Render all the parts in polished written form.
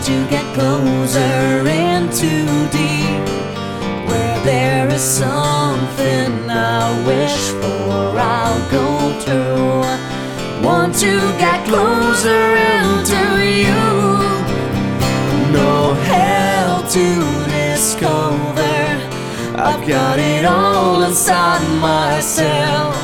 to get closer and too deep, where there is something I wish for, I'll go through. Want to get closer into you, no hell to discover. I've got it all inside myself.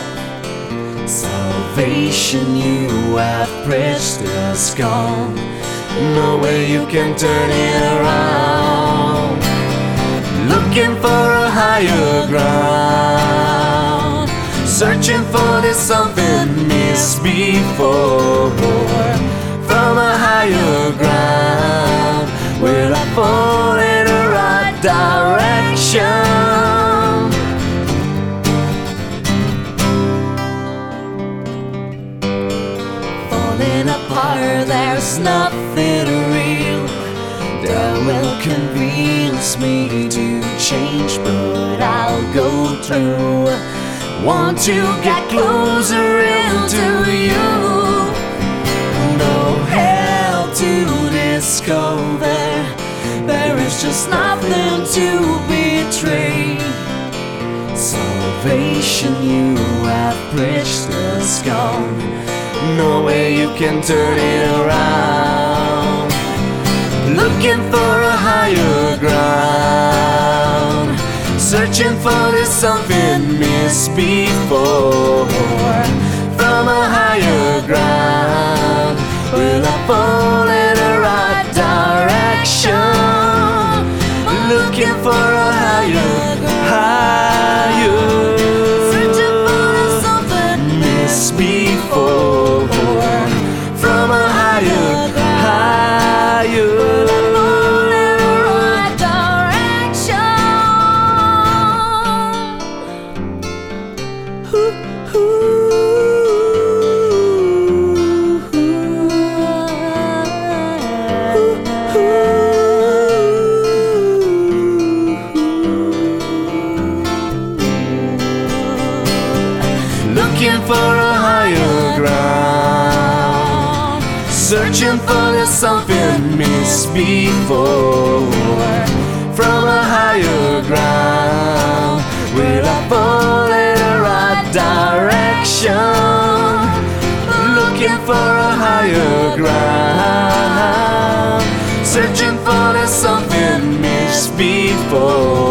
Salvation you have preached is gone, no way you can turn it around. Looking for a higher ground, searching for this something missed before. From a higher ground, will I fall in the right direction? Falling apart, there's nothing real that will convince me to change, but I'll go through. Want to get closer into you, no hell to discover. There is just nothing to betray. Salvation you have preached is gone, no way you can turn it around. Looking for a higher ground, searching for this something missed before. From a higher ground, will I fall in the right direction? Looking for a higher, searching for this something missed before. From a higher, looking for a higher ground, searching for the something missed before. From a higher ground, will I fall in the right direction? Looking for a higher ground, searching for the something missed before.